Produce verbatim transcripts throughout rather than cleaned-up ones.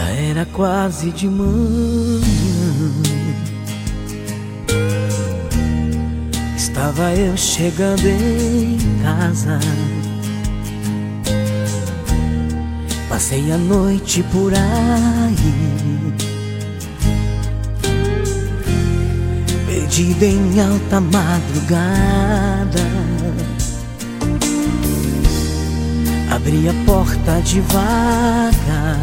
Já era quase de manhã, estava eu chegando em casa. Passei a noite por aí, perdido em alta madrugada. Abri a porta devagar,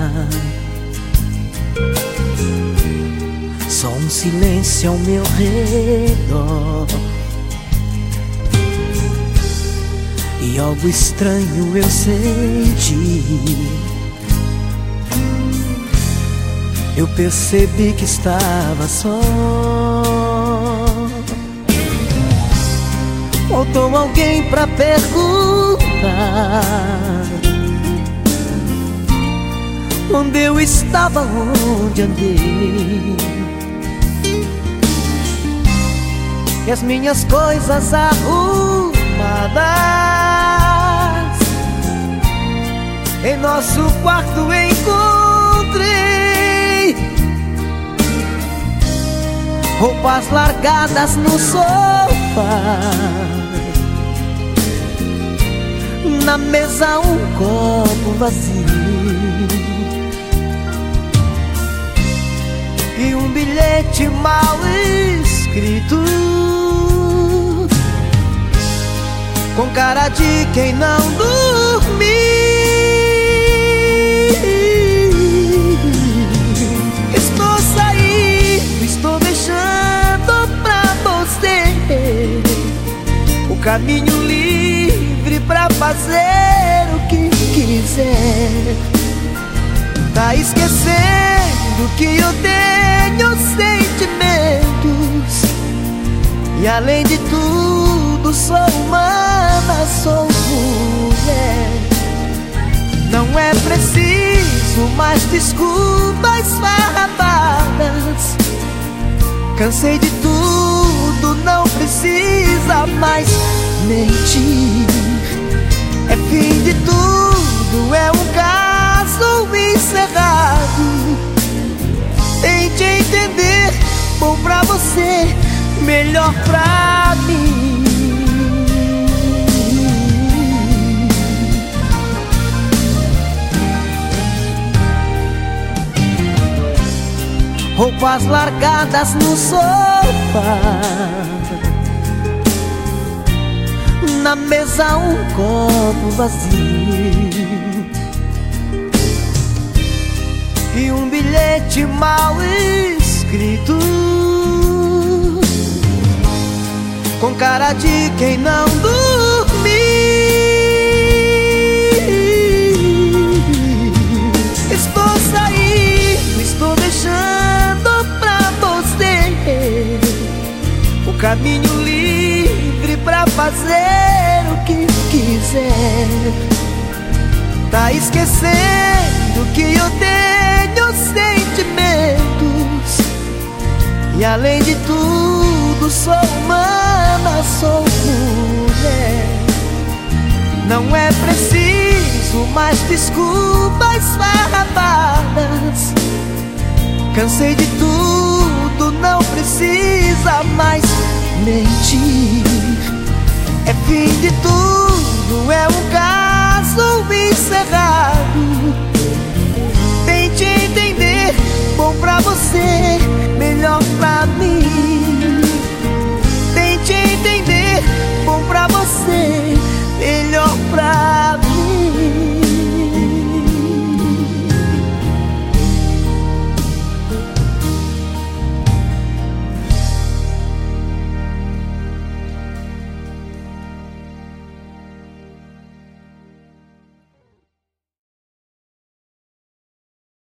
só um silêncio ao meu redor, e algo estranho eu senti. Eu percebi que estava só. Faltou alguém pra perguntar onde eu estava, onde andei, e as minhas coisas arrumadas em nosso quarto encontrei. Roupas largadas no sofá, na mesa um copo vazio e um bilhete mal escrito, com cara de quem não dormiu. Estou saindo, estou deixando pra você o caminho livre pra fazer o que quiser. Tá esquecendo que eu tenho sentimentos, e além de tudo sou humana, sou mulher. Não é preciso mais desculpas farrapadas. Cansei de tudo, não precisa mais mentir. É fim de tudo, é um caso encerrado. Tente entender, bom pra você, melhor pra mim. Roupas largadas no sofá, na mesa um copo vazio e um bilhete mal escrito, com cara de quem não dormiu. Estou saindo, estou deixando pra você o caminho livre pra fazer o que quiser. Tá esquecendo que eu tenho sentimentos, e além de tudo sou humana, sou mulher. Não é preciso mais desculpas farrapadas. Cansei de tudo, não precisa mais mentir. É fim de tudo, é um caso encerrado.